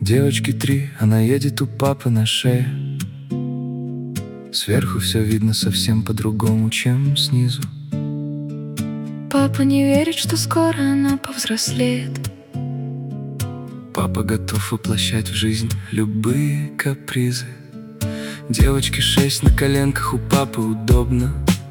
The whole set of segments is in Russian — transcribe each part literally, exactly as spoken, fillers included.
Девочке три, она едет у папы на шее. Сверху все видно совсем по-другому, чем снизу. Папа не верит, что скоро она повзрослеет. Папа готов воплощать в жизнь любые капризы. Девочке шесть, на коленках у папы удобно.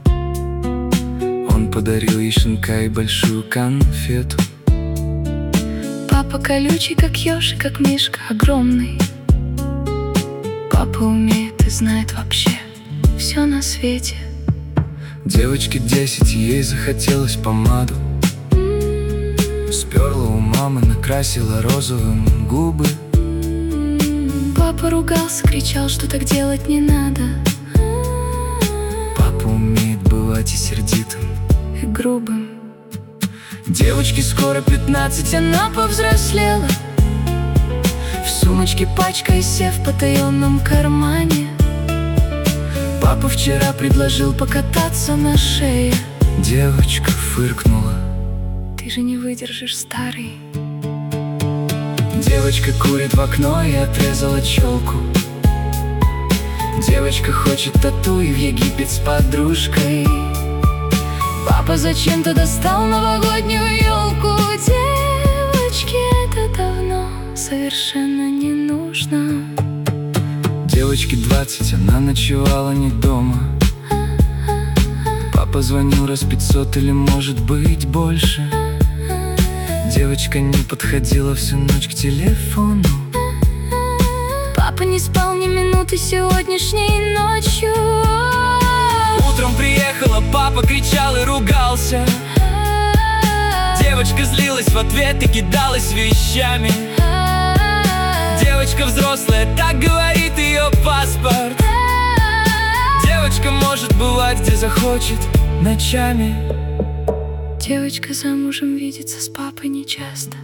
Он подарил ей щенка и большую конфету. Папа колючий, как еж, и как мишка огромный. Папа умеет и знает вообще все на свете. Девочке десять, ей захотелось помаду. Сперла у мамы, накрасила розовым губы. Папа ругался, кричал, что так делать не надо. Папа умеет бывать и сердитым, и грубым. Девочке скоро пятнадцать, она повзрослела. В сумочке пачка и сев в потаенном кармане. Папа вчера предложил покататься на шее. Девочка фыркнула: ты же не выдержишь, старый. Девочка курит в окно и отрезала челку. Девочка хочет тату и в Египет с подружкой. Папа зачем-то достал новогоднюю елку. Девочке это давно совершенно не нужно. Девочке двадцать, она ночевала не дома. Папа звонил раз пятьсот или, может быть, больше. Девочка не подходила всю ночь к телефону. Папа не спал ни минуты сегодняшней ночью. Утром приехала, папа кричал и ругался. Девочка злилась в ответ и кидалась вещами. Девочка взрослая, так говорит ее паспорт. Девочка может бывать где захочет ночами. Девочка замужем видится с папой нечасто.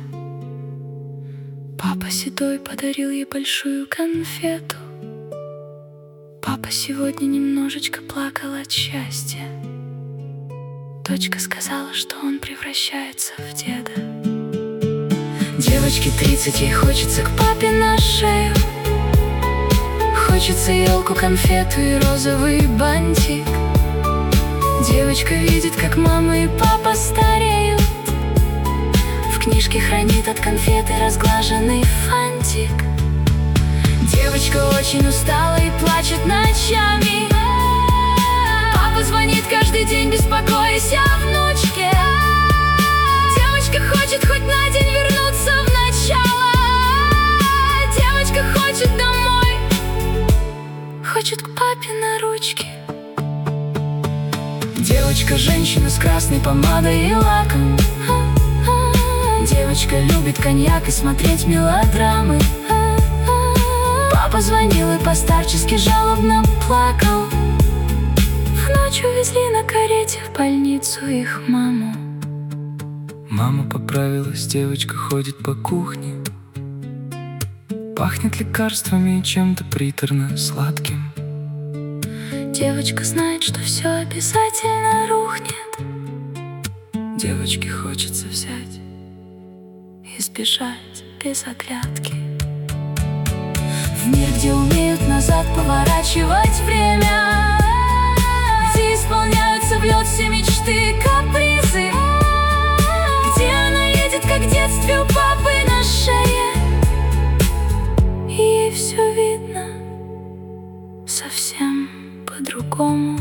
Папа седой подарил ей большую конфету. Папа сегодня немножечко плакал от счастья. Дочка сказала, что он превращается в деда. Девочке тридцать, ей хочется к папе на шею. Хочется елку, конфету и розовый бантик. Девочка видит, как мама и папа стареют. В книжке хранит от конфеты разглаженный фантик. Девочка очень устала и плачет ночами. Папа звонит каждый день, беспокоясь о внучке. Девочка хочет хоть на день вернуться в начало. Девочка хочет домой, хочет к папе на ручки. Девочка женщина с красной помадой и лаком. Девочка любит коньяк и смотреть мелодрамы. Папа звонил и постарчески жалобно плакал. В ночь увезли на карете в больницу их маму. Мама поправилась, девочка ходит по кухне. Пахнет лекарствами и чем-то приторно-сладким. Девочка знает, что все обязательно рухнет. Девочке хочется взять и сбежать без оглядки. В мир, где умеют назад поворачивать время, где исполняются в лед все мечты, капризы, где она едет, как в детстве у папы на шее. И ей все видно совсем по-другому.